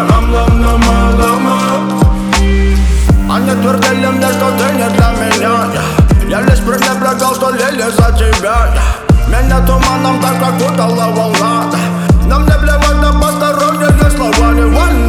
Они твердили мне, что ты не для меня. Я лишь пренебрегал, что лили за тебя. Меня туманом так окутала волна. Но мне плевать на посторонние слова, не вольно.